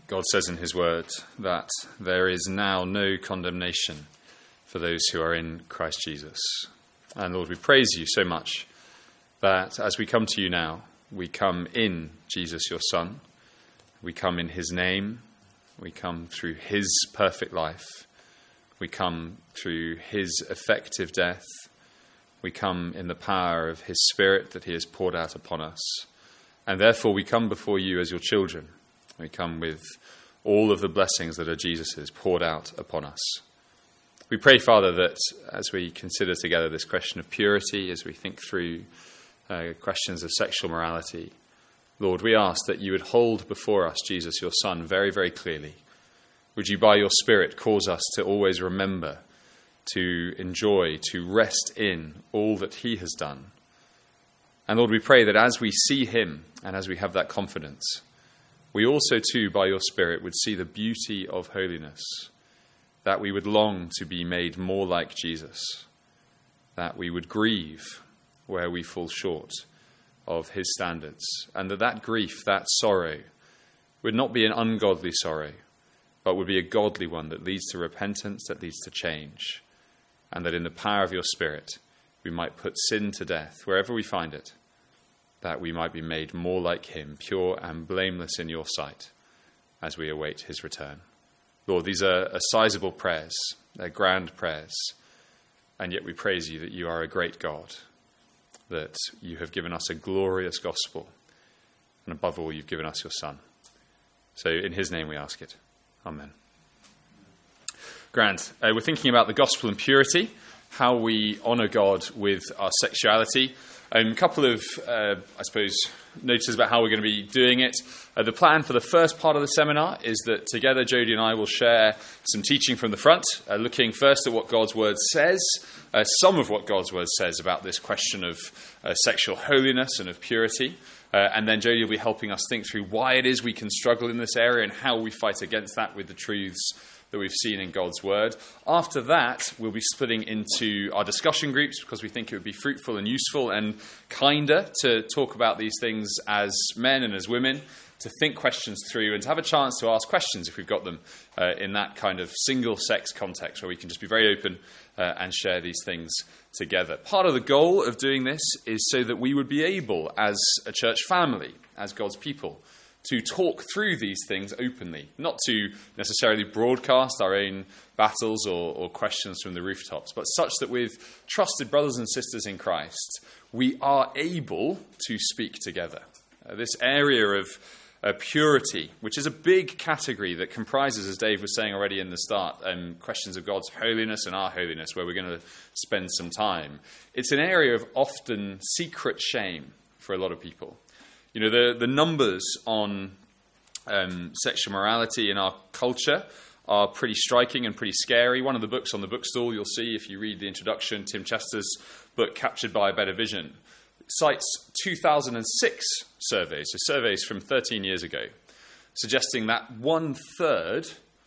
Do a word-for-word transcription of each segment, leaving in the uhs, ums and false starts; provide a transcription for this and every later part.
God says in his word that there is now no condemnation for those who are in Christ Jesus. And Lord, we praise you so much that as we come to you now, we come in Jesus, your Son. We come in his name. We come through his perfect life. We come through his effective death. We come in the power of his Spirit that he has poured out upon us. And therefore we come before you as your children. We come with all of the blessings that are Jesus's poured out upon us. We pray, Father, that as we consider together this question of purity, as we think through uh, questions of sexual morality, Lord, we ask that you would hold before us Jesus, your Son, very, very clearly. Would you, by your Spirit, cause us to always remember, to enjoy, to rest in all that he has done. And Lord, we pray that as we see him and as we have that confidence, we also too, by your Spirit, would see the beauty of holiness, that we would long to be made more like Jesus, that we would grieve where we fall short of his standards, and that that grief, that sorrow, would not be an ungodly sorrow, but would be a godly one that leads to repentance, that leads to change, and that in the power of your Spirit, we might put sin to death wherever we find it, that we might be made more like him, pure and blameless in your sight, as we await his return. Lord, these are, are sizable prayers, they're grand prayers, and yet we praise you that you are a great God, that you have given us a glorious gospel, and above all, you've given us your Son. So in his name we ask it. Amen. Grand. Uh, we're thinking about the gospel and purity, how we honour God with our sexuality. Um, a couple of, uh, I suppose, notices about how we're going to be doing it. Uh, the plan for the first part of the seminar is that together Jodie and I will share some teaching from the front, uh, looking first at what God's word says, uh, some of what God's word says about this question of uh, sexual holiness and of purity. Uh, and then Jodie will be helping us think through why it is we can struggle in this area and how we fight against that with the truths that we've seen in God's word. After that, we'll be splitting into our discussion groups because we think it would be fruitful and useful and kinder to talk about these things as men and as women, to think questions through and to have a chance to ask questions if we've got them uh, in that kind of single-sex context where we can just be very open uh, and share these things together. Part of the goal of doing this is so that we would be able, as a church family, as God's people, to talk through these things openly, not to necessarily broadcast our own battles or, or questions from the rooftops, but such that with trusted brothers and sisters in Christ, we are able to speak together. Uh, this area of uh, purity, which is a big category that comprises, as Dave was saying already in the start, um, questions of God's holiness and our holiness, where we're going to spend some time. It's an area of often secret shame for a lot of people. You know, the, the numbers on um, sexual morality in our culture are pretty striking and pretty scary. One of the books on the bookstall, you'll see if you read the introduction, Tim Chester's book, Captured by a Better Vision, cites two thousand six surveys, so surveys from thirteen years ago, suggesting that one-third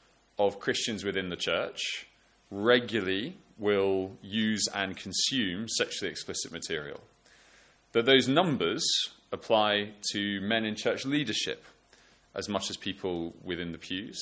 of Christians within the church regularly will use and consume sexually explicit material. That those numbers apply to men in church leadership as much as people within the pews,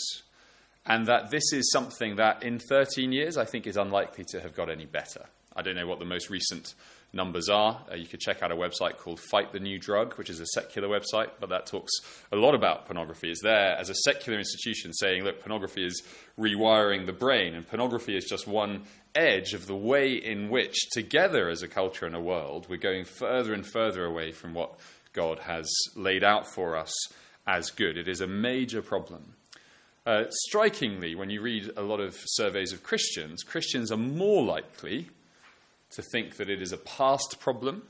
and that this is something that in thirteen years I think is unlikely to have got any better. I don't know what the most recent numbers are. Uh, you could check out a website called Fight the New Drug, which is a secular website, but that talks a lot about pornography. It's there as a secular institution saying, look, pornography is rewiring the brain, and pornography is just one edge of the way in which, together as a culture and a world, we're going further and further away from what God has laid out for us as good. It is a major problem. Uh, strikingly, when you read a lot of surveys of Christians, Christians are more likely to think that it is a past problem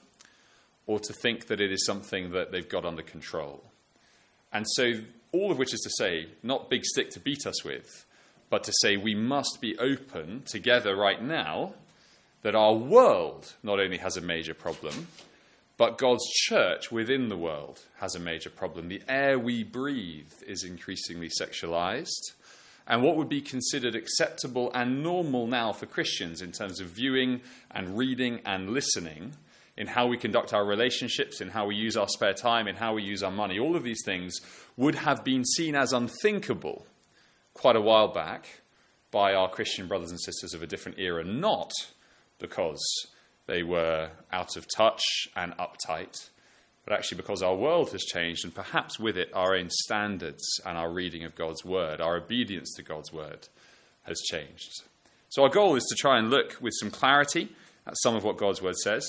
or to think that it is something that they've got under control. And so all of which is to say, not big stick to beat us with, but to say we must be open together right now that our world not only has a major problem, but God's church within the world has a major problem. The air we breathe is increasingly sexualized. And what would be considered acceptable and normal now for Christians in terms of viewing and reading and listening in how we conduct our relationships, in how we use our spare time, in how we use our money, all of these things would have been seen as unthinkable quite a while back by our Christian brothers and sisters of a different era, not because they were out of touch and uptight, but actually because our world has changed, and perhaps with it our own standards and our reading of God's word, our obedience to God's word has changed. So our goal is to try and look with some clarity at some of what God's word says,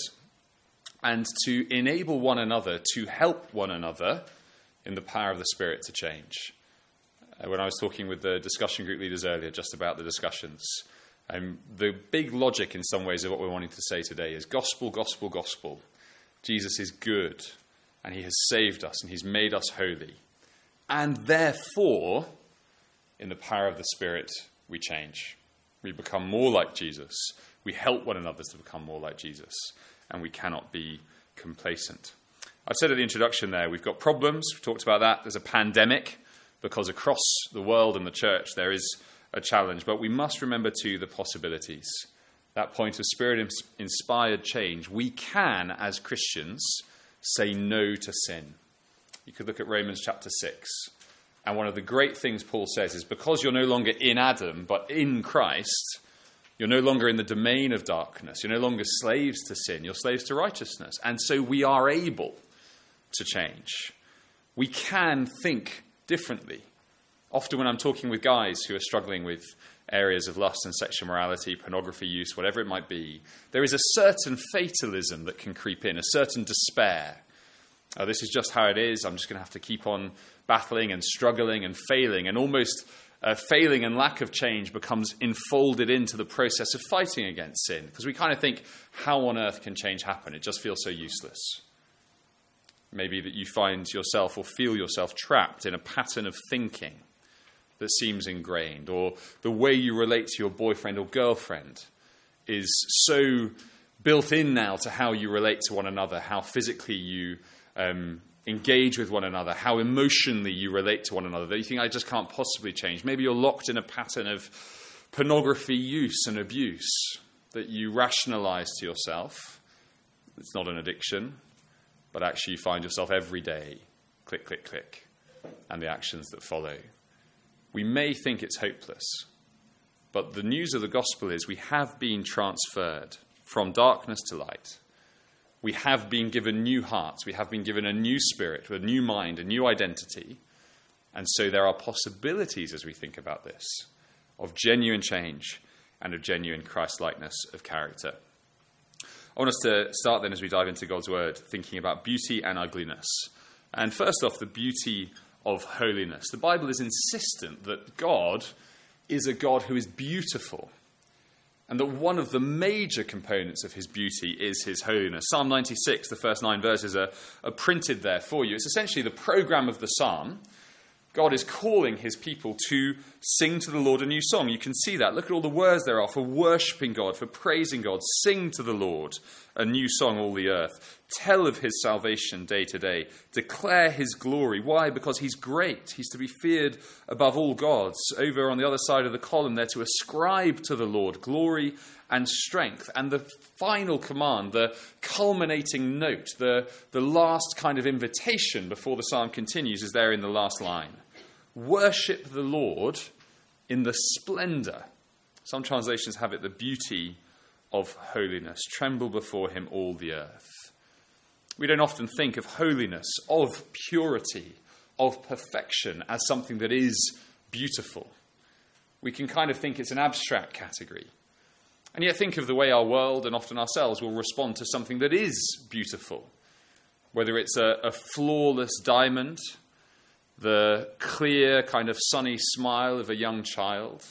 and to enable one another to help one another in the power of the Spirit to change. Uh, when I was talking with the discussion group leaders earlier just about the discussions, um, the big logic in some ways of what we're wanting to say today is gospel, gospel, gospel. Jesus is good, and he has saved us, and he's made us holy. And therefore, in the power of the Spirit, we change. We become more like Jesus. We help one another to become more like Jesus. And we cannot be complacent. I said at the introduction there, we've got problems. We talked about that. There's a pandemic, because across the world and the church there is a challenge. But we must remember, too, the possibilities. That point of Spirit-inspired change. We can, as Christians, say no to sin. You could look at Romans chapter six. And one of the great things Paul says is because you're no longer in Adam, but in Christ, you're no longer in the domain of darkness. You're no longer slaves to sin. You're slaves to righteousness. And so we are able to change. We can think differently. Often when I'm talking with guys who are struggling with areas of lust and sexual morality, pornography use, whatever it might be, there is a certain fatalism that can creep in, a certain despair. Oh, this is just how it is. I'm just going to have to keep on battling and struggling and failing, and almost uh, failing and lack of change becomes enfolded into the process of fighting against sin, because we kind of think, how on earth can change happen? It just feels so useless. Maybe that you find yourself or feel yourself trapped in a pattern of thinking that seems ingrained, or the way you relate to your boyfriend or girlfriend is so built in now to how you relate to one another, how physically you um, engage with one another, how emotionally you relate to one another, that you think, I just can't possibly change. Maybe you're locked in a pattern of pornography use and abuse that you rationalize to yourself. It's not an addiction, but actually you find yourself every day, click, click, click, and the actions that follow. We may think it's hopeless, but the news of the gospel is we have been transferred from darkness to light. We have been given new hearts. We have been given a new spirit, a new mind, a new identity. And so there are possibilities as we think about this of genuine change and of genuine Christ-likeness of character. I want us to start then, as we dive into God's word, thinking about beauty and ugliness. And first off, the beauty of holiness. The Bible is insistent that God is a God who is beautiful, and that one of the major components of his beauty is his holiness. Psalm ninety-six, the first nine verses are, are printed there for you. It's essentially the program of the psalm. God is calling his people to sing to the Lord a new song. You can see that. Look at all the words there are for worshipping God, for praising God. Sing to the Lord a new song, all the earth. Tell of his salvation day to day. Declare his glory. Why? Because he's great. He's to be feared above all gods. Over on the other side of the column, they're to ascribe to the Lord glory and strength. And the final command, the culminating note, the, the last kind of invitation before the psalm continues, is there in the last line. Worship the Lord in the splendor. Some translations have it the beauty of holiness. Tremble before him, all the earth. We don't often think of holiness, of purity, of perfection as something that is beautiful. We can kind of think it's an abstract category. And yet think of the way our world and often ourselves will respond to something that is beautiful. Whether it's a, a flawless diamond, the clear kind of sunny smile of a young child,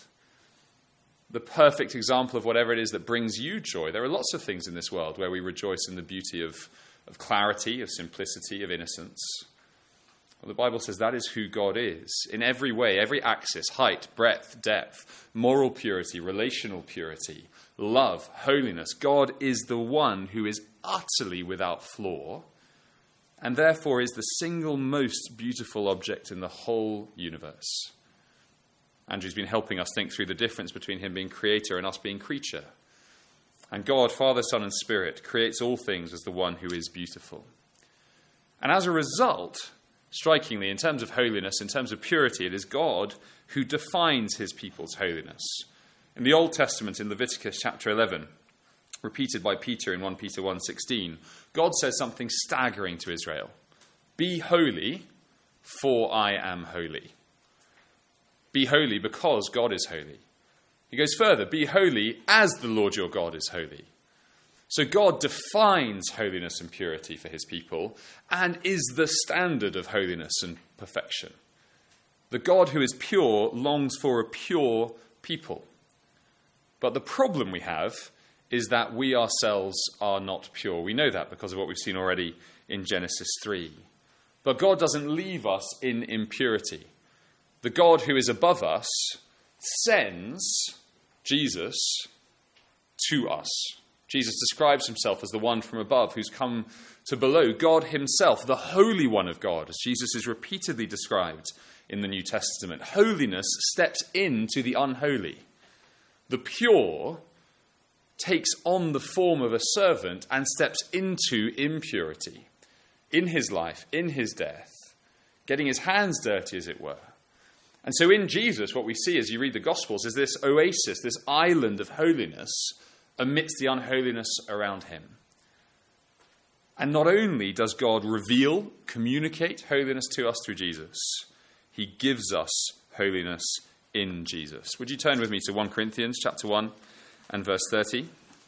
the perfect example of whatever it is that brings you joy. There are lots of things in this world where we rejoice in the beauty of, of clarity, of simplicity, of innocence. Well, the Bible says that is who God is. In every way, every axis, height, breadth, depth, moral purity, relational purity, love, holiness. God is the one who is utterly without flaw, and therefore is the single most beautiful object in the whole universe. Andrew's been helping us think through the difference between him being creator and us being creature. And God, Father, Son, and Spirit, creates all things as the one who is beautiful. And as a result, strikingly, in terms of holiness, in terms of purity, it is God who defines his people's holiness. In the Old Testament, in Leviticus chapter eleven, repeated by Peter in First Peter one sixteen, God says something staggering to Israel. Be holy, for I am holy. Be holy because God is holy. He goes further, be holy as the Lord your God is holy. So God defines holiness and purity for his people and is the standard of holiness and perfection. The God who is pure longs for a pure people. But the problem we have is that we ourselves are not pure. We know that because of what we've seen already in Genesis three. But God doesn't leave us in impurity. The God who is above us sends Jesus to us. Jesus describes himself as the one from above who's come to below. God himself, the Holy One of God, as Jesus is repeatedly described in the New Testament. Holiness steps into the unholy. The pure takes on the form of a servant and steps into impurity in his life, in his death, getting his hands dirty, as it were. And so in Jesus, what we see as you read the Gospels is this oasis, this island of holiness amidst the unholiness around him. And not only does God reveal, communicate holiness to us through Jesus, he gives us holiness in Jesus. Would you turn with me to First Corinthians chapter one and verse thirty?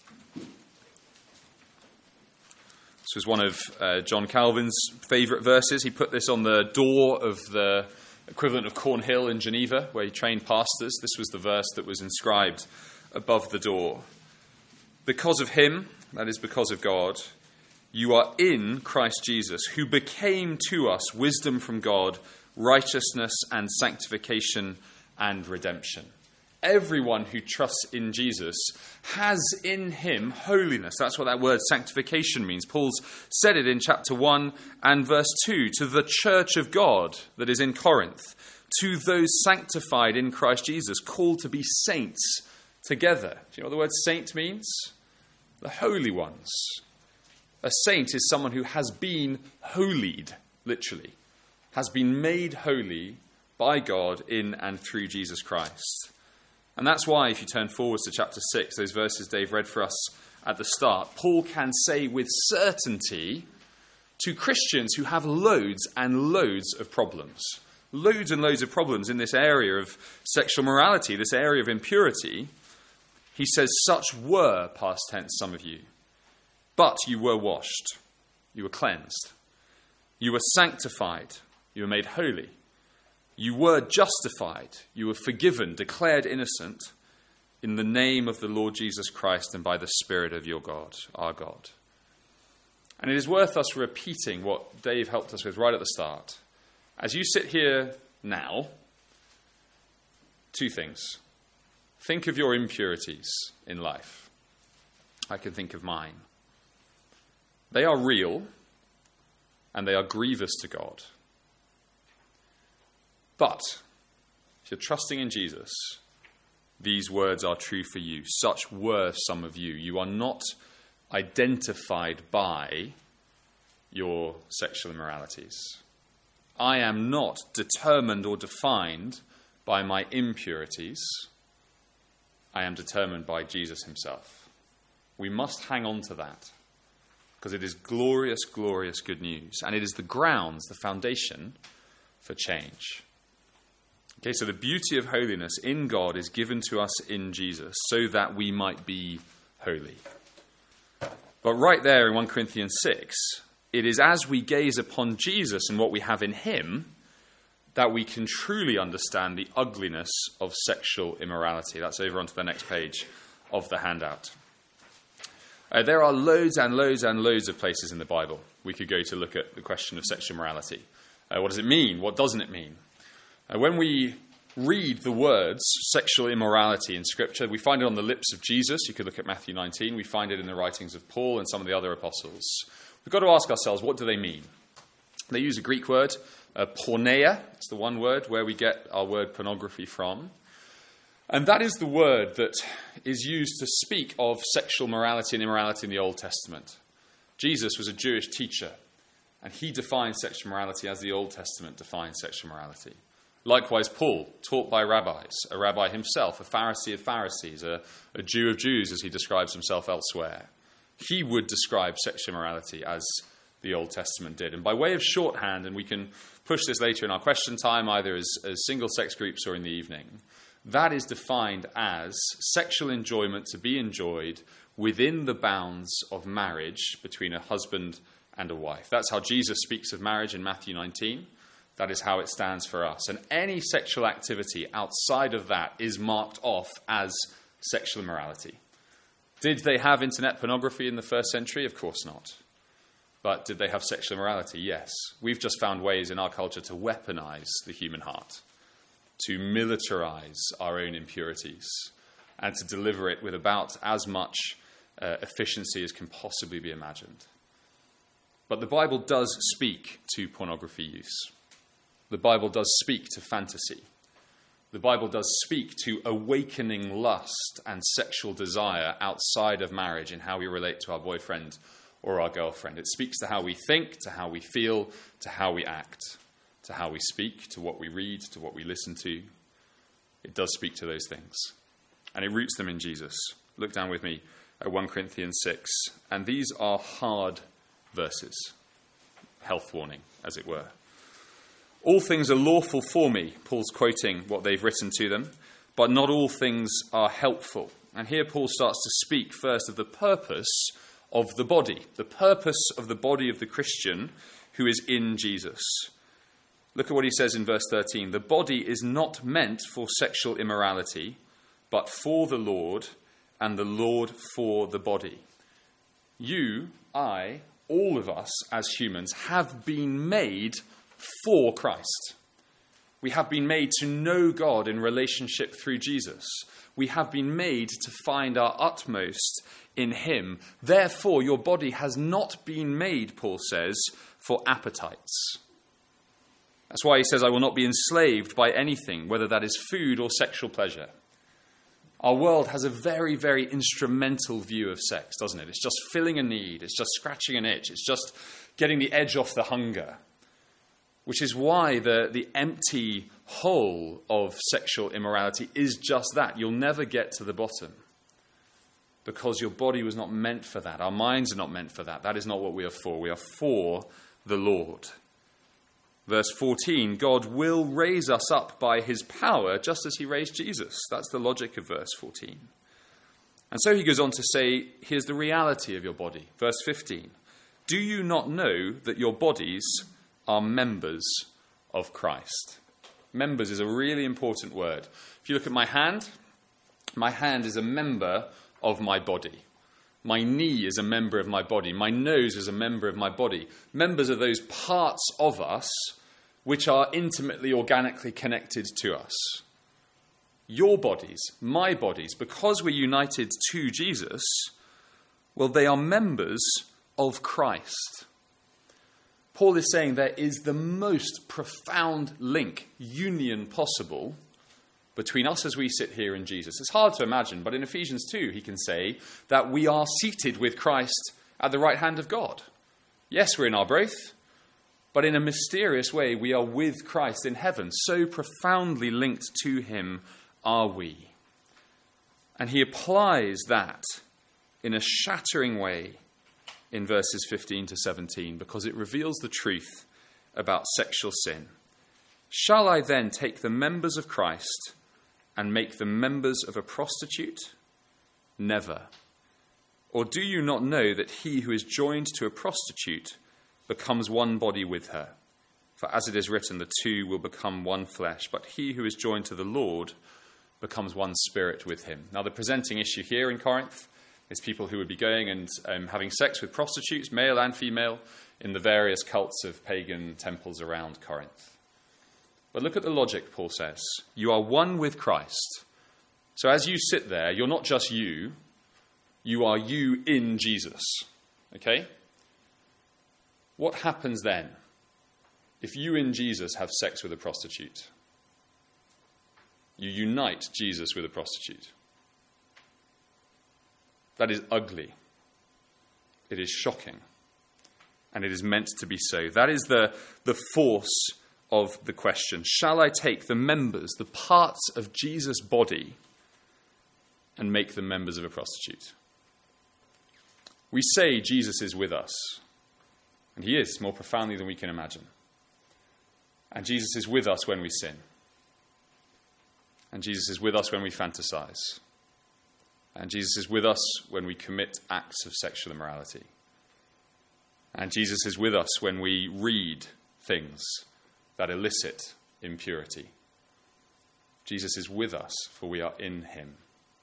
This was one of uh, John Calvin's favourite verses. He put this on the door of the equivalent of Cornhill in Geneva, where he trained pastors. This was the verse that was inscribed above the door. Because of him, that is because of God, you are in Christ Jesus, who became to us wisdom from God, righteousness and sanctification and redemption. Everyone who trusts in Jesus has in him holiness. That's what that word sanctification means. Paul's said it in chapter one and verse two, to the church of God that is in Corinth, to those sanctified in Christ Jesus, called to be saints together. Do you know what the word saint means? The holy ones. A saint is someone who has been holied, literally, has been made holy by God in and through Jesus Christ. And that's why, if you turn forwards to chapter six, those verses Dave read for us at the start, Paul can say with certainty to Christians who have loads and loads of problems, loads and loads of problems in this area of sexual morality, this area of impurity, he says, such were, past tense, some of you, but you were washed, you were cleansed, you were sanctified, you were made holy. You were justified, you were forgiven, declared innocent in the name of the Lord Jesus Christ and by the Spirit of your God, our God. And it is worth us repeating what Dave helped us with right at the start. As you sit here now, two things. Think of your impurities in life. I can think of mine. They are real and they are grievous to God. But if you're trusting in Jesus, these words are true for you. Such were some of you. You are not identified by your sexual immoralities. I am not determined or defined by my impurities. I am determined by Jesus himself. We must hang on to that because it is glorious, glorious good news. And it is the grounds, the foundation for change. Okay, so the beauty of holiness in God is given to us in Jesus so that we might be holy. But right there in First Corinthians six, it is as we gaze upon Jesus and what we have in him that we can truly understand the ugliness of sexual immorality. That's over onto the next page of the handout. Uh, there are loads and loads and loads of places in the Bible we could go to look at the question of sexual morality. Uh, what does it mean? What doesn't it mean? Uh, when we read the words sexual immorality in Scripture, we find it on the lips of Jesus. You could look at Matthew nineteen. We find it in the writings of Paul and some of the other apostles. We've got to ask ourselves, what do they mean? They use a Greek word, uh, porneia. It's the one word where we get our word pornography from. And that is the word that is used to speak of sexual morality and immorality in the Old Testament. Jesus was a Jewish teacher, and he defined sexual morality as the Old Testament defined sexual morality. Likewise, Paul, taught by rabbis, a rabbi himself, a Pharisee of Pharisees, a, a Jew of Jews, as he describes himself elsewhere. He would describe sexual morality as the Old Testament did. And by way of shorthand, and we can push this later in our question time, either as, as single-sex groups or in the evening, that is defined as sexual enjoyment to be enjoyed within the bounds of marriage between a husband and a wife. That's how Jesus speaks of marriage in Matthew nineteen. That is how it stands for us. And any sexual activity outside of that is marked off as sexual immorality. Did they have internet pornography in the first century? Of course not. But did they have sexual immorality? Yes. We've just found ways in our culture to weaponize the human heart, to militarize our own impurities, and to deliver it with about as much uh, efficiency as can possibly be imagined. But the Bible does speak to pornography use. The Bible does speak to fantasy. The Bible does speak to awakening lust and sexual desire outside of marriage in how we relate to our boyfriend or our girlfriend. It speaks to how we think, to how we feel, to how we act, to how we speak, to what we read, to what we listen to. It does speak to those things. And it roots them in Jesus. Look down with me at First Corinthians six. And these are hard verses. Health warning, as it were. All things are lawful for me, Paul's quoting what they've written to them, but not all things are helpful. And here Paul starts to speak first of the purpose of the body, the purpose of the body of the Christian who is in Jesus. Look at what he says in verse thirteen. The body is not meant for sexual immorality, but for the Lord, and the Lord for the body. You, I, all of us as humans have been made for Christ. We have been made to know God in relationship through Jesus. We have been made to find our utmost in him. Therefore, your body has not been made, Paul says, for appetites. That's why he says, I will not be enslaved by anything, whether that is food or sexual pleasure. Our world has a very, very instrumental view of sex, doesn't it? It's just filling a need. It's just scratching an itch. It's just getting the edge off the hunger. Which is why the, the empty hole of sexual immorality is just that. You'll never get to the bottom. Because your body was not meant for that. Our minds are not meant for that. That is not what we are for. We are for the Lord. Verse fourteen, God will raise us up by his power just as he raised Jesus. That's the logic of verse fourteen. And so he goes on to say, here's the reality of your body. Verse fifteen, do you not know that your bodies are members of Christ? Members is a really important word. If you look at my hand, my hand is a member of my body. My knee is a member of my body. My nose is a member of my body. Members are those parts of us which are intimately, organically connected to us. Your bodies, my bodies, because we're united to Jesus, well, they are members of Christ. Paul is saying there is the most profound link, union possible between us as we sit here and Jesus. It's hard to imagine, but in Ephesians two, he can say that we are seated with Christ at the right hand of God. Yes, we're in our birth, but in a mysterious way, we are with Christ in heaven. So profoundly linked to him are we. And he applies that in a shattering way in verses fifteen to seventeen, because it reveals the truth about sexual sin. Shall I then take the members of Christ and make them members of a prostitute? Never. Or do you not know that he who is joined to a prostitute becomes one body with her? For as it is written, the two will become one flesh. But he who is joined to the Lord becomes one spirit with him. Now, the presenting issue here in Corinth is people who would be going and um, having sex with prostitutes, male and female, in the various cults of pagan temples around Corinth. But look at the logic, Paul says. You are one with Christ. So as you sit there, you're not just you, you are you in Jesus. Okay? What happens then if you in Jesus have sex with a prostitute? You unite Jesus with a prostitute. That is ugly. It is shocking. And it is meant to be so. That is the, the force of the question. Shall I take the members, the parts of Jesus' body, and make them members of a prostitute? We say Jesus is with us. And he is, more profoundly than we can imagine. And Jesus is with us when we sin. And Jesus is with us when we fantasize. And Jesus is with us when we commit acts of sexual immorality. And Jesus is with us when we read things that elicit impurity. Jesus is with us, for we are in him.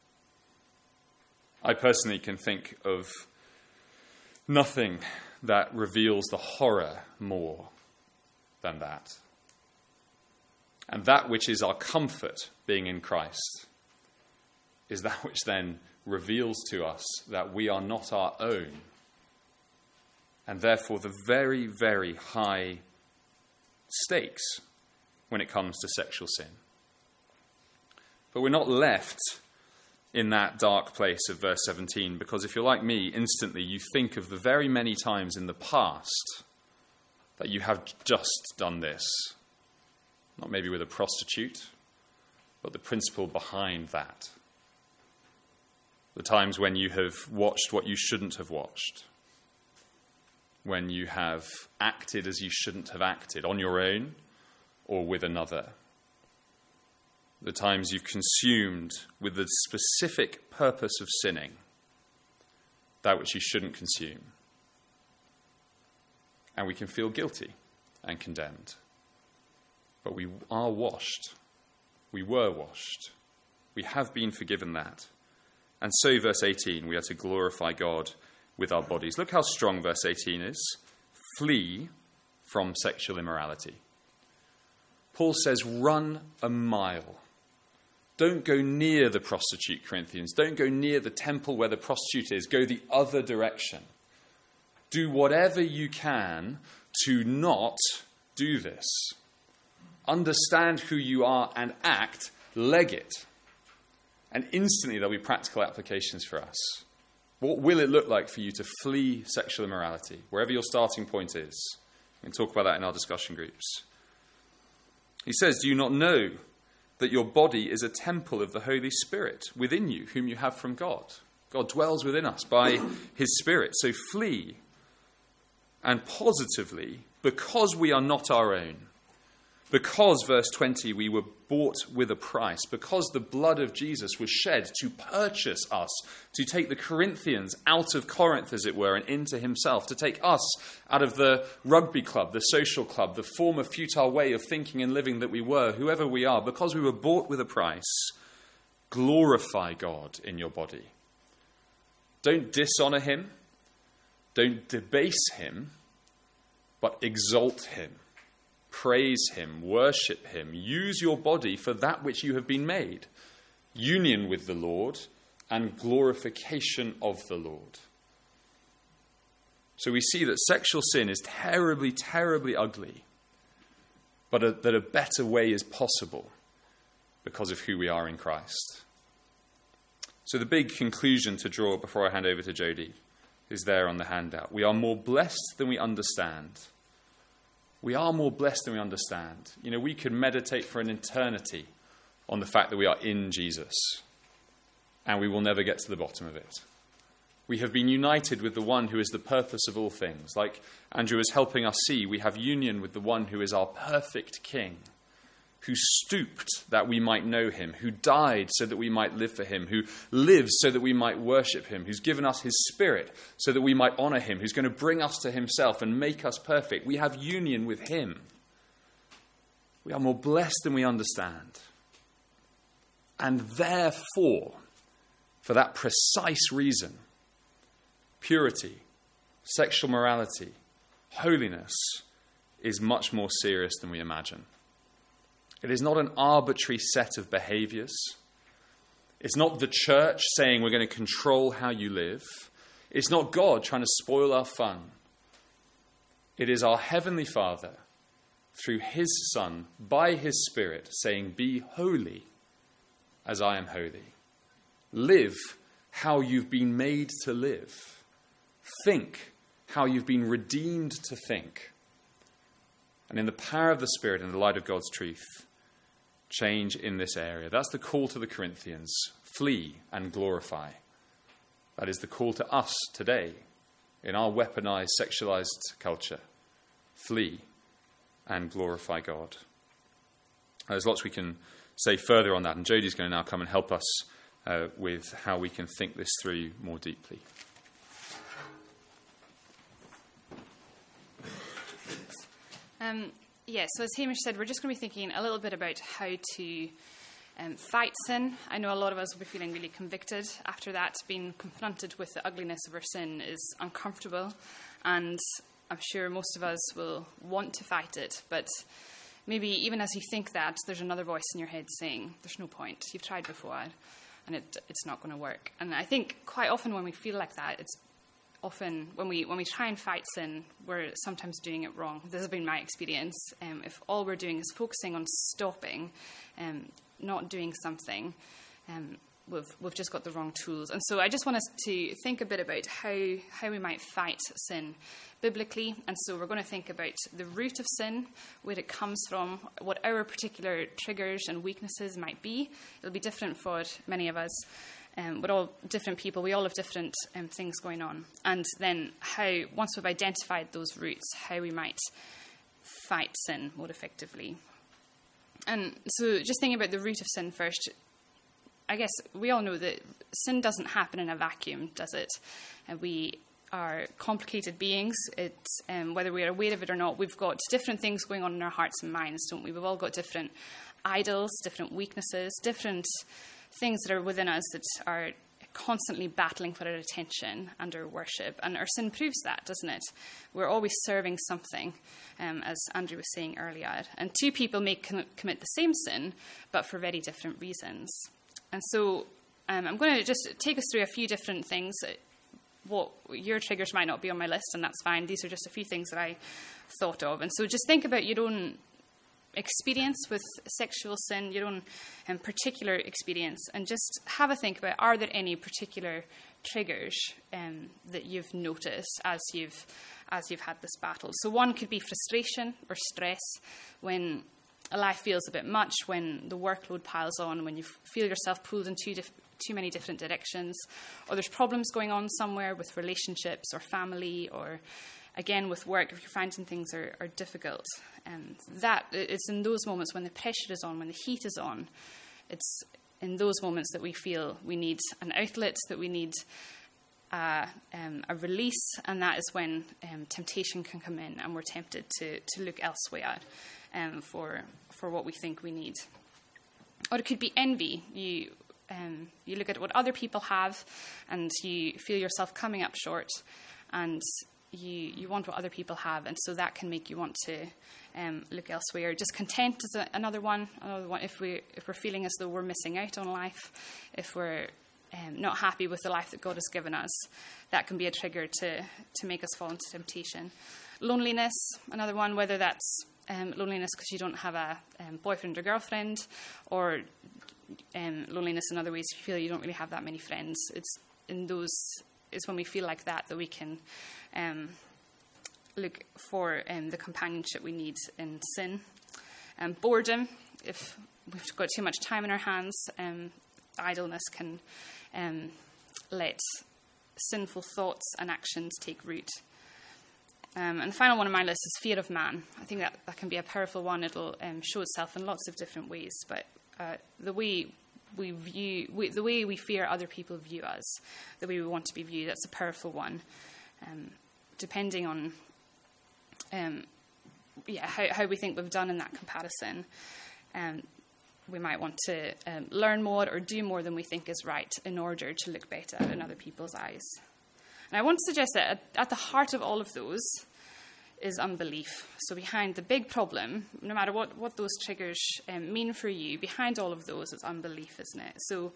I personally can think of nothing that reveals the horror more than that. And that which is our comfort, being in Christ, is that which then reveals to us that we are not our own, and therefore the very, very high stakes when it comes to sexual sin. But we're not left in that dark place of verse seventeen, because if you're like me, instantly you think of the very many times in the past that you have just done this. Not maybe with a prostitute, but the principle behind that. The times when you have watched what you shouldn't have watched. When you have acted as you shouldn't have acted, on your own or with another. The times you've consumed with the specific purpose of sinning that which you shouldn't consume. And we can feel guilty and condemned. But we are washed. We were washed. We have been forgiven that. And so, verse eighteen, we are to glorify God with our bodies. Look how strong verse eighteen is. Flee from sexual immorality. Paul says, run a mile. Don't go near the prostitute, Corinthians. Don't go near the temple where the prostitute is. Go the other direction. Do whatever you can to not do this. Understand who you are and act, leg it. And instantly there'll be practical applications for us. What will it look like for you to flee sexual immorality, wherever your starting point is? We can talk about that in our discussion groups. He says, do you not know that your body is a temple of the Holy Spirit within you, whom you have from God? God dwells within us by his Spirit. So flee. And positively, because we are not our own, because, verse twenty, we were bought with a price, because the blood of Jesus was shed to purchase us, to take the Corinthians out of Corinth, as it were, and into himself, to take us out of the rugby club, the social club, the former futile way of thinking and living that we were, whoever we are, because we were bought with a price, glorify God in your body. Don't dishonor him, don't debase him, but exalt him. Praise him, worship him, use your body for that which you have been made. Union with the Lord and glorification of the Lord. So we see that sexual sin is terribly, terribly ugly, but a, that a better way is possible because of who we are in Christ. So the big conclusion to draw before I hand over to Jody is there on the handout. We are more blessed than we understand. We are more blessed than we understand. You know, we could meditate for an eternity on the fact that we are in Jesus, and we will never get to the bottom of it. We have been united with the one who is the purpose of all things. Like Andrew is helping us see, we have union with the one who is our perfect King, who stooped that we might know him, who died so that we might live for him, who lives so that we might worship him, who's given us his Spirit so that we might honor him, who's going to bring us to himself and make us perfect. We have union with him. We are more blessed than we understand. And therefore, for that precise reason, purity, sexual morality, holiness is much more serious than we imagine. It is not an arbitrary set of behaviors. It's not the church saying we're going to control how you live. It's not God trying to spoil our fun. It is our Heavenly Father, through his Son, by his Spirit, saying, be holy, as I am holy. Live how you've been made to live. Think how you've been redeemed to think. And in the power of the Spirit and the light of God's truth, change in this area. That's the call to the Corinthians. Flee and glorify. That is the call to us today in our weaponized, sexualized culture. Flee and glorify God. There's lots we can say further on that, and Jodie's going to now come and help us uh, with how we can think this through more deeply. Um, yeah, so as Hamish said, we're just going to be thinking a little bit about how to um, fight sin. I know a lot of us will be feeling really convicted after that. Being confronted with the ugliness of our sin is uncomfortable, and I'm sure most of us will want to fight it, but maybe even as you think that, there's another voice in your head saying, there's no point, you've tried before, and it, it's not going to work. And I think quite often when we feel like that, it's often when we when we try and fight sin, we're sometimes doing it wrong. This has been my experience. Um, if all we're doing is focusing on stopping, um, not doing something, um, we've we've just got the wrong tools. And so I just want us to think a bit about how how we might fight sin biblically. And so we're going to think about the root of sin, where it comes from, what our particular triggers and weaknesses might be. It'll be different for many of us. Um, we're all different people. We all have different um, things going on. And then how, once we've identified those roots, how we might fight sin more effectively. And so just thinking about the root of sin first, I guess we all know that sin doesn't happen in a vacuum, does it? Uh, we are complicated beings. It's, um, whether we're aware of it or not, we've got different things going on in our hearts and minds, don't we? We've all got different idols, different weaknesses, different things that are within us that are constantly battling for our attention and our worship. And our sin proves that, doesn't it? We're always serving something, um, as Andrew was saying earlier. And two people may com- commit the same sin, but for very different reasons. And so um, I'm going to just take us through a few different things. What your triggers might not be on my list, and that's fine. These are just a few things that I thought of. And so just think about your own experience with sexual sin, your own um, particular experience, and just have a think about, are there any particular triggers um, that you've noticed as you've as you've had this battle? So one could be frustration or stress, when life feels a bit much, when the workload piles on, when you feel yourself pulled in too, dif- too many different directions, or there's problems going on somewhere with relationships or family, or again with work, if you're finding things are, are difficult. And that, it's in those moments when the pressure is on, when the heat is on, it's in those moments that we feel we need an outlet, that we need uh, um, a release, and that is when um, temptation can come in and we're tempted to, to look elsewhere um, for for what we think we need. Or it could be envy. You um, you look at what other people have and you feel yourself coming up short, and you you want what other people have, and so that can make you want to um, look elsewhere. Discontent is a, another one. Another one. If we if we're feeling as though we're missing out on life, if we're um, not happy with the life that God has given us, that can be a trigger to to make us fall into temptation. Loneliness, another one. Whether that's um, loneliness because you don't have a um, boyfriend or girlfriend, or um, loneliness in other ways you feel you don't really have that many friends. It's in those. Is when we feel like that that we can um, look for um, the companionship we need in sin. Um, boredom, if we've got too much time in our hands, um, idleness can um, let sinful thoughts and actions take root. Um, and the final one on my list is fear of man. I think that, that can be a powerful one. It'll um, show itself in lots of different ways, but uh, the way we view, we, the way we fear other people view us, the way we want to be viewed, that's a powerful one. Um, depending on um, yeah, how, how we think we've done in that comparison, um, we might want to um, learn more or do more than we think is right in order to look better in other people's eyes. And I want to suggest that at, at the heart of all of those is unbelief. So behind the big problem, no matter what, what those triggers um, mean for you, behind all of those is unbelief, isn't it? So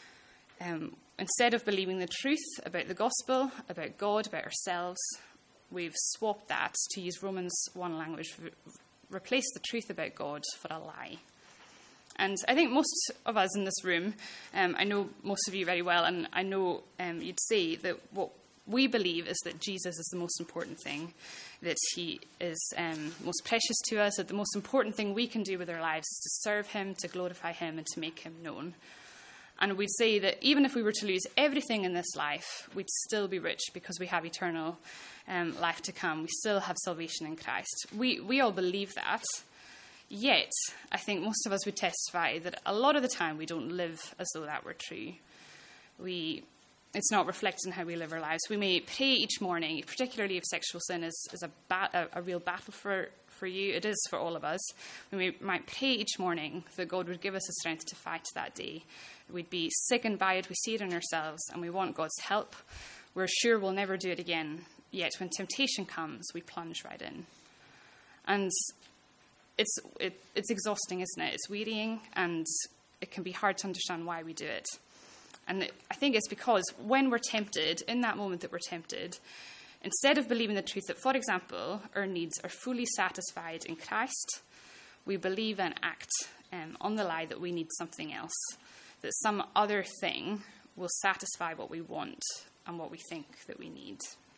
um, instead of believing the truth about the gospel, about God, about ourselves, we've swapped that, to use Romans one language, re- replaced the truth about God for a lie. And I think most of us in this room, um, I know most of you very well, and I know um, you'd say that what we believe is that Jesus is the most important thing, that he is um, most precious to us, that the most important thing we can do with our lives is to serve him, to glorify him, and to make him known. And we'd say that even if we were to lose everything in this life, we'd still be rich because we have eternal um, life to come. We still have salvation in Christ. We, we all believe that. Yet, I think most of us would testify that a lot of the time we don't live as though that were true. We... It's not reflected in how we live our lives. We may pray each morning, particularly if sexual sin is, is a, ba- a, a real battle for, for you. It is for all of us. We may, might pray each morning that God would give us the strength to fight that day. We'd be sickened by it. We see it in ourselves, and we want God's help. We're sure we'll never do it again. Yet when temptation comes, we plunge right in. And it's it, it's exhausting, isn't it? It's wearying, and it can be hard to understand why we do it. And I think it's because when we're tempted, in that moment that we're tempted, instead of believing the truth that, for example, our needs are fully satisfied in Christ, we believe and act um, on the lie that we need something else, that some other thing will satisfy what we want and what we think that we need.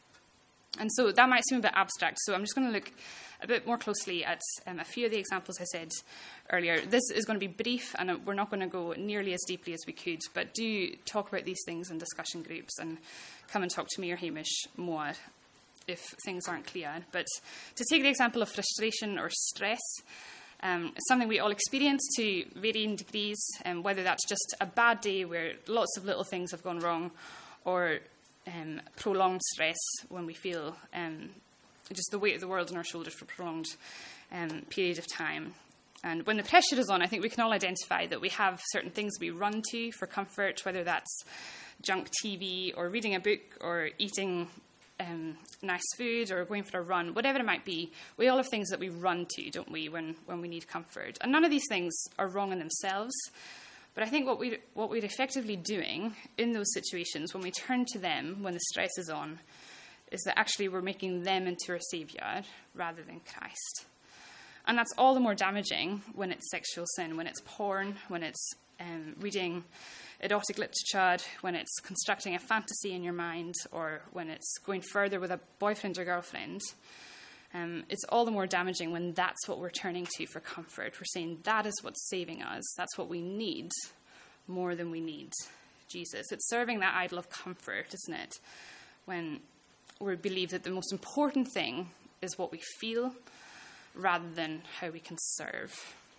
And so that might seem a bit abstract, so I'm just going to look a bit more closely at um, a few of the examples I said earlier. This is going to be brief, and we're not going to go nearly as deeply as we could, but do talk about these things in discussion groups and come and talk to me or Hamish more if things aren't clear. But to take the example of frustration or stress, um, it's something we all experience to varying degrees, um, whether that's just a bad day where lots of little things have gone wrong, or Um, prolonged stress when we feel um, just the weight of the world on our shoulders for a prolonged um, period of time. And when the pressure is on, I think we can all identify that we have certain things we run to for comfort, whether that's junk T V or reading a book or eating um, nice food or going for a run, whatever it might be. We all have things that we run to, don't we, when, when we need comfort. And none of these things are wrong in themselves. But I think what, we, what we're effectively doing in those situations, when we turn to them, when the stress is on, is that actually we're making them into our saviour rather than Christ. And that's all the more damaging when it's sexual sin, when it's porn, when it's um, reading erotic literature, when it's constructing a fantasy in your mind, or when it's going further with a boyfriend or girlfriend. Um, it's all the more damaging when that's what we're turning to for comfort. We're saying that is what's saving us. That's what we need more than we need Jesus. It's serving that idol of comfort, isn't it? When we believe that the most important thing is what we feel rather than how we can serve.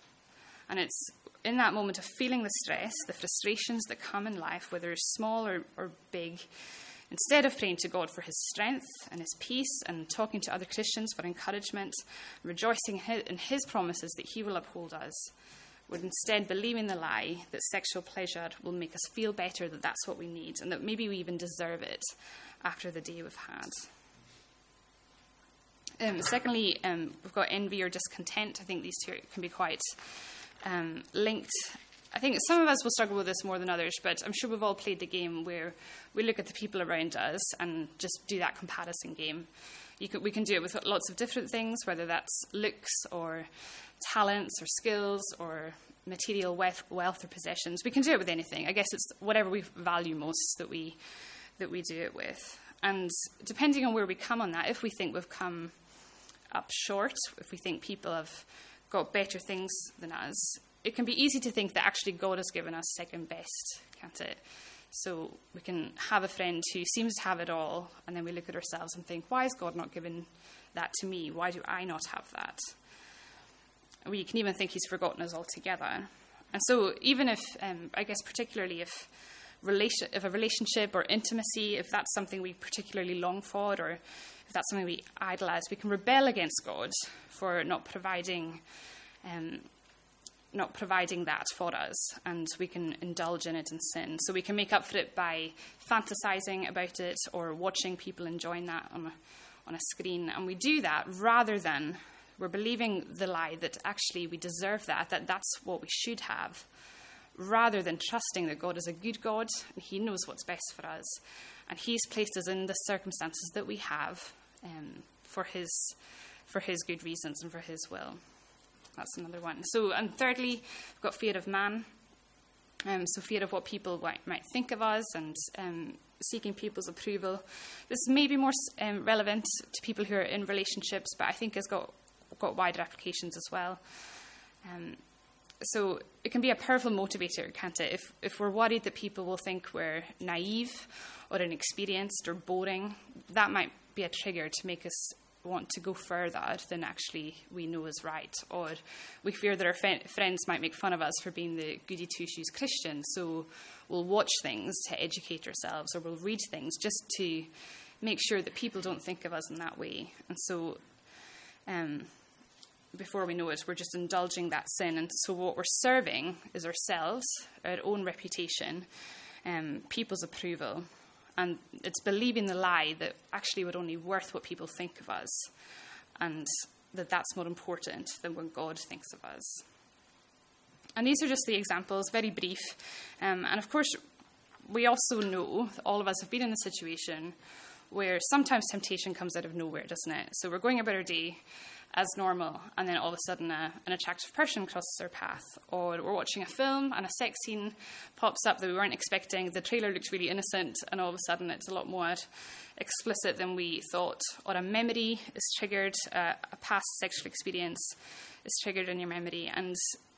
And it's in that moment of feeling the stress, the frustrations that come in life, whether small or, or big, instead of praying to God for his strength and his peace and talking to other Christians for encouragement, rejoicing in his promises that he will uphold us, we're instead believing the lie that sexual pleasure will make us feel better, that that's what we need, and that maybe we even deserve it after the day we've had. Um, secondly, um, we've got envy or discontent. I think these two can be quite um, linked. I think some of us will struggle with this more than others, but I'm sure we've all played the game where we look at the people around us and just do that comparison game. You can, we can do it with lots of different things, whether that's looks or talents or skills or material wealth, wealth or possessions. We can do it with anything. I guess it's whatever we value most that we that we do it with. And depending on where we come on that, if we think we've come up short, if we think people have got better things than us, it can be easy to think that actually God has given us second best, can't it? So we can have a friend who seems to have it all, and then we look at ourselves and think, why has God not given that to me? Why do I not have that? We can even think he's forgotten us altogether. And so even if, um, I guess particularly if, relation, if a relationship or intimacy, if that's something we particularly long for, or if that's something we idolize, we can rebel against God for not providing um not providing that for us, and we can indulge in it in sin. So we can make up for it by fantasizing about it or watching people enjoying that on a, on a screen. And we do that rather than we're believing the lie that actually we deserve that, that that's what we should have, rather than trusting that God is a good God and he knows what's best for us. And he's placed us in the circumstances that we have um, for his for his good reasons and for his will. That's another one. So, and thirdly, we've got fear of man. Um, so fear of what people might, might think of us, and um, seeking people's approval. This may be more um, relevant to people who are in relationships, but I think it's got got wider applications as well. Um, so it can be a powerful motivator, can't it? If if we're worried that people will think we're naive or inexperienced or boring, that might be a trigger to make us want to go further than actually we know is right. Or we fear that our fe- friends might make fun of us for being the goody two-shoes Christian, so we'll watch things to educate ourselves, or we'll read things just to make sure that people don't think of us in that way. And so um, before we know it, we're just indulging that sin. And so what we're serving is ourselves, our own reputation, um, people's approval. And it's believing the lie that actually we're only worth what people think of us, and that that's more important than what God thinks of us. And these are just the examples, very brief. Um, and of course, we also know, all of us have been in a situation where sometimes temptation comes out of nowhere, doesn't it? So we're going about our day as normal, and then all of a sudden a, an attractive person crosses our path, or we're watching a film and a sex scene pops up that we weren't expecting. The trailer looks really innocent, and all of a sudden it's a lot more explicit than we thought, or a memory is triggered, uh, a past sexual experience is triggered in your memory. And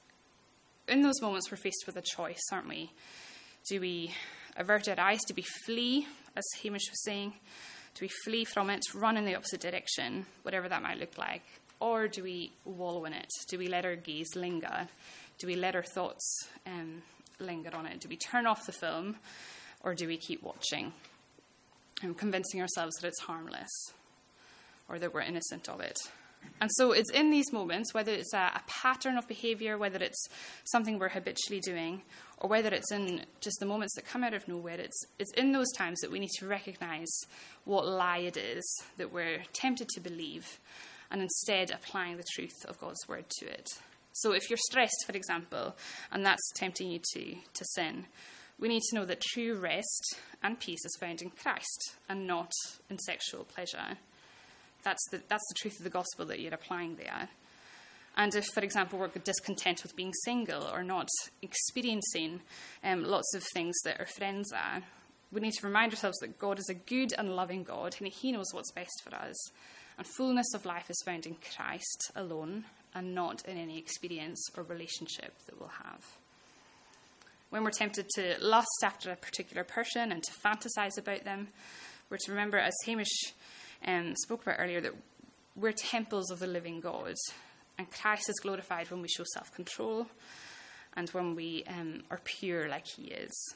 in those moments we're faced with a choice, aren't we? Do we avert our eyes? Do we flee, as Hamish was saying? Do we flee from it, run in the opposite direction, whatever that might look like? Or do we wallow in it? Do we let our gaze linger? Do we let our thoughts um, linger on it? Do we turn off the film, or do we keep watching and convincing ourselves that it's harmless, or that we're innocent of it? And so it's in these moments, whether it's a, a pattern of behaviour, whether it's something we're habitually doing, or whether it's in just the moments that come out of nowhere, it's, it's in those times that we need to recognise what lie it is that we're tempted to believe, and instead applying the truth of God's word to it. So if you're stressed, for example, and that's tempting you to, to sin, we need to know that true rest and peace is found in Christ and not in sexual pleasure. That's the, that's the truth of the gospel that you're applying there. And if, for example, we're discontent with being single or not experiencing um, lots of things that our friends are, we need to remind ourselves that God is a good and loving God, and he knows what's best for us. And fullness of life is found in Christ alone, and not in any experience or relationship that we'll have. When we're tempted to lust after a particular person and to fantasize about them, we're to remember, as Hamish um, spoke about earlier, that we're temples of the living God, and Christ is glorified when we show self-control and when we um, are pure like he is.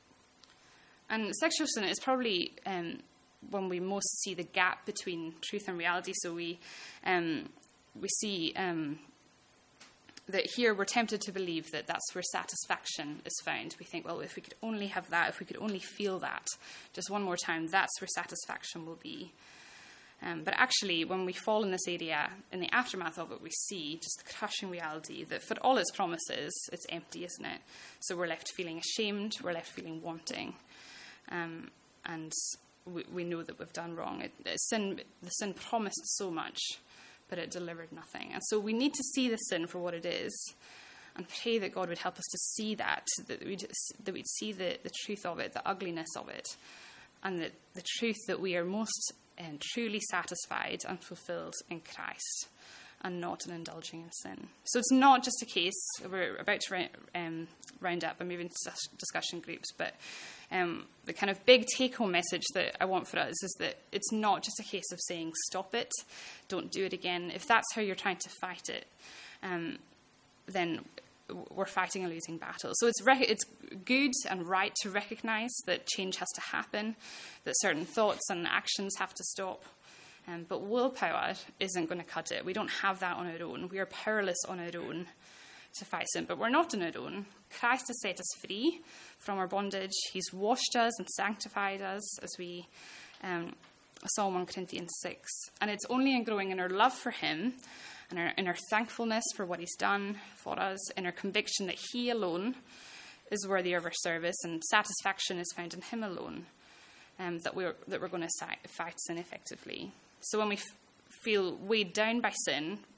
And sexual sin is probably um, when we most see the gap between truth and reality. So we um, we see um, that here we're tempted to believe that that's where satisfaction is found. We think, well, if we could only have that, if we could only feel that just one more time, that's where satisfaction will be. Um, but actually, when we fall in this area, in the aftermath of it, we see just the crushing reality that for all its promises, it's empty, isn't it? So we're left feeling ashamed, we're left feeling wanting. Um, and we, we know that we've done wrong. It, it sin, the sin promised so much, but it delivered nothing. And so we need to see the sin for what it is, and pray that God would help us to see that, that we'd, that we'd see the, the truth of it, the ugliness of it, and the, the truth that we are most and truly satisfied and fulfilled in Christ, and not in indulging in sin. So it's not just a case, we're about to um, round up and move into discussion groups, but um, the kind of big take-home message that I want for us is that it's not just a case of saying, stop it, don't do it again. If that's how you're trying to fight it, um, then we're fighting a losing battle. So it's rec- it's good and right to recognise that change has to happen, that certain thoughts and actions have to stop. Um, but willpower isn't going to cut it. We don't have that on our own. We are powerless on our own to fight sin, but we're not on our own. Christ has set us free from our bondage. He's washed us and sanctified us, as we um, saw in First Corinthians six. And it's only in growing in our love for him, and our, in our thankfulness for what he's done for us, in our conviction that he alone is worthy of our service and satisfaction is found in him alone, um, that we're that we're going to fight sin effectively. So when we f- feel weighed down by sin,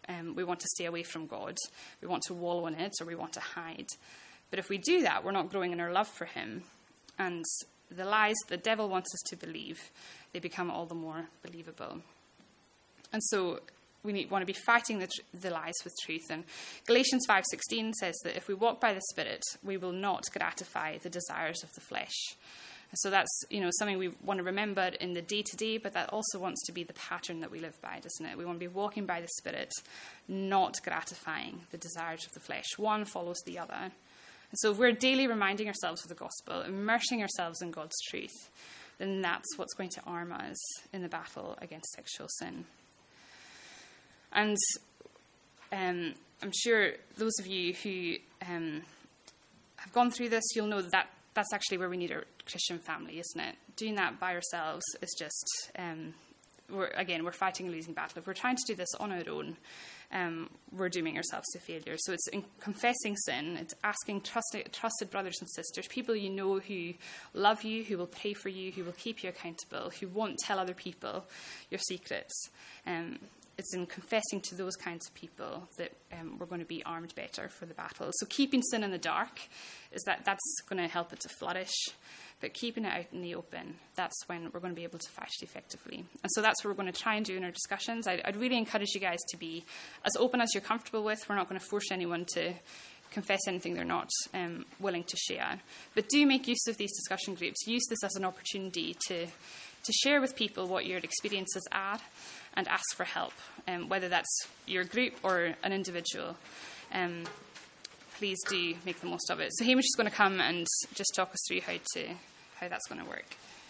um, we want to stay away from God, we want to wallow in it, or we want to hide. But if we do that, we're not growing in our love for him. And the lies the devil wants us to believe, they become all the more believable. And so we need, want to be fighting the, tr- the lies with truth. And Galatians five sixteen says that if we walk by the Spirit, we will not gratify the desires of the flesh. And so that's, you know, something we want to remember in the day-to-day, but that also wants to be the pattern that we live by, doesn't it? We want to be walking by the Spirit, not gratifying the desires of the flesh. One follows the other. And so if we're daily reminding ourselves of the gospel, immersing ourselves in God's truth, then that's what's going to arm us in the battle against sexual sin. And um, I'm sure those of you who um, have gone through this, you'll know that that's actually where we need a Christian family, isn't it? Doing that by ourselves is just, um, we're, again, we're fighting a losing battle. If we're trying to do this on our own, um, we're dooming ourselves to failure. So it's in confessing sin, it's asking trusted, trusted brothers and sisters, people you know who love you, who will pray for you, who will keep you accountable, who won't tell other people your secrets. Um, It's in confessing to those kinds of people that um, we're going to be armed better for the battle. So keeping sin in the dark, is that that's going to help it to flourish. But keeping it out in the open, that's when we're going to be able to fight it effectively. And so that's what we're going to try and do in our discussions. I'd, I'd really encourage you guys to be as open as you're comfortable with. We're not going to force anyone to confess anything they're not um, willing to share. But do make use of these discussion groups. Use this as an opportunity to, to share with people what your experiences are, and ask for help, um, whether that's your group or an individual. Um, please do make the most of it. So Hamish is going to come and just talk us through how to how that's going to work.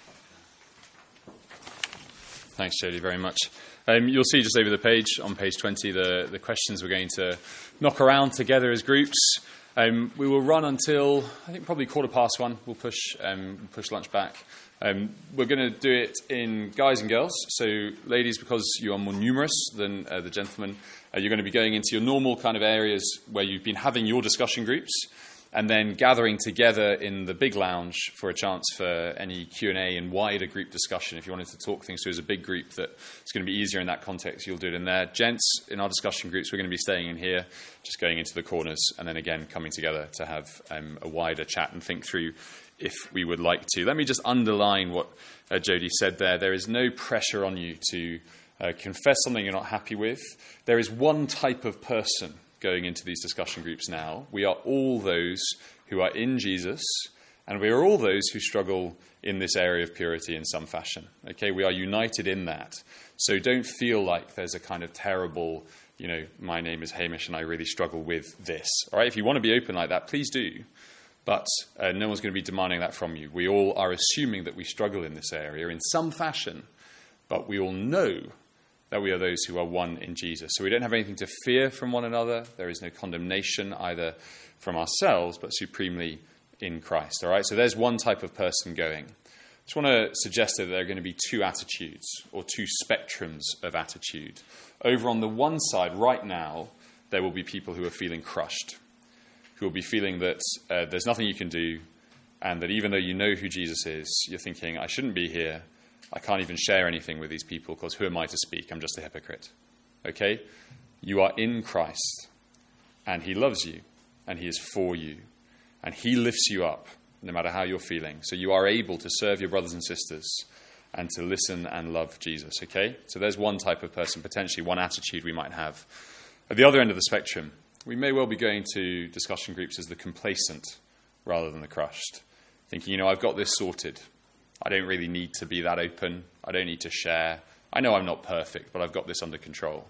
Thanks, Jodie, very much. Um, you'll see just over the page, on page twenty, the, the questions we're going to knock around together as groups. Um, we will run until, I think, probably quarter past one. We'll push um, push lunch back. Um, we're going to do it in guys and girls. So, ladies, because you are more numerous than uh, the gentlemen, uh, you're going to be going into your normal kind of areas where you've been having your discussion groups, and then gathering together in the big lounge for a chance for any Q and A and wider group discussion. If you wanted to talk things through as a big group, that it's going to be easier in that context, you'll do it in there. Gents, in our discussion groups, we're going to be staying in here, just going into the corners, and then again coming together to have um, a wider chat and think through if we would like to. Let me just underline what uh, Jodie said there. There is no pressure on you to uh, confess something you're not happy with. There is one type of person going into these discussion groups now. We are all those who are in Jesus, and we are all those who struggle in this area of purity in some fashion. Okay, we are united in that. So don't feel like there's a kind of terrible, you know, my name is Hamish and I really struggle with this. All right, if you want to be open like that, please do. But uh, no one's going to be demanding that from you. We all are assuming that we struggle in this area in some fashion, but we all know that we are those who are one in Jesus. So we don't have anything to fear from one another. There is no condemnation either from ourselves, but supremely in Christ. All right, so there's one type of person going. I just want to suggest that there are going to be two attitudes, or two spectrums of attitude. Over on the one side, right now, there will be people who are feeling crushed, who will be feeling that uh, there's nothing you can do, and that even though you know who Jesus is, you're thinking, I shouldn't be here. I can't even share anything with these people because who am I to speak? I'm just a hypocrite. Okay? You are in Christ, and he loves you, and he is for you, and he lifts you up no matter how you're feeling. So you are able to serve your brothers and sisters and to listen and love Jesus. Okay? So there's one type of person, potentially one attitude we might have. At the other end of the spectrum, we may well be going to discussion groups as the complacent rather than the crushed, thinking, you know, I've got this sorted. I don't really need to be that open. I don't need to share. I know I'm not perfect, but I've got this under control.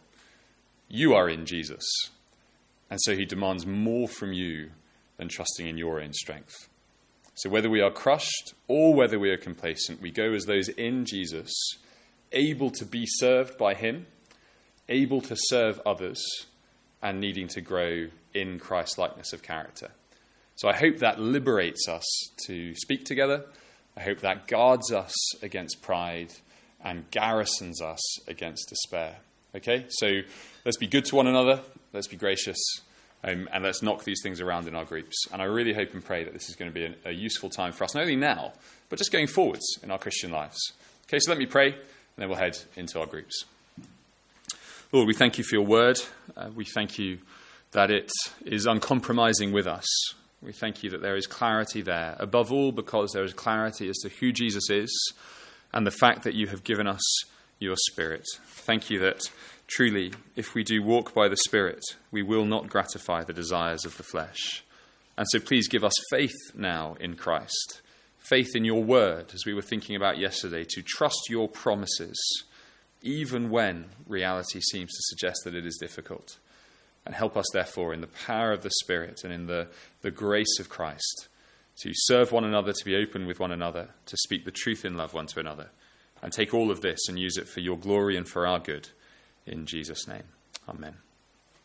You are in Jesus, and so he demands more from you than trusting in your own strength. So whether we are crushed or whether we are complacent, we go as those in Jesus, able to be served by him, able to serve others, and needing to grow in Christ-likeness of character. So I hope that liberates us to speak together. I hope that guards us against pride and garrisons us against despair. Okay? So let's be good to one another. Let's be gracious. Um, and let's knock these things around in our groups. And I really hope and pray that this is going to be a, a useful time for us, not only now, but just going forwards in our Christian lives. Okay, so let me pray, and then we'll head into our groups. Lord, we thank you for your word. Uh, we thank you that it is uncompromising with us. We thank you that there is clarity there, above all because there is clarity as to who Jesus is and the fact that you have given us your Spirit. Thank you that truly, if we do walk by the Spirit, we will not gratify the desires of the flesh. And so please give us faith now in Christ, faith in your word, as we were thinking about yesterday, to trust your promises, even when reality seems to suggest that it is difficult. And help us, therefore, in the power of the Spirit and in the, the grace of Christ, to serve one another, to be open with one another, to speak the truth in love one to another, and take all of this and use it for your glory and for our good. In Jesus' name, amen.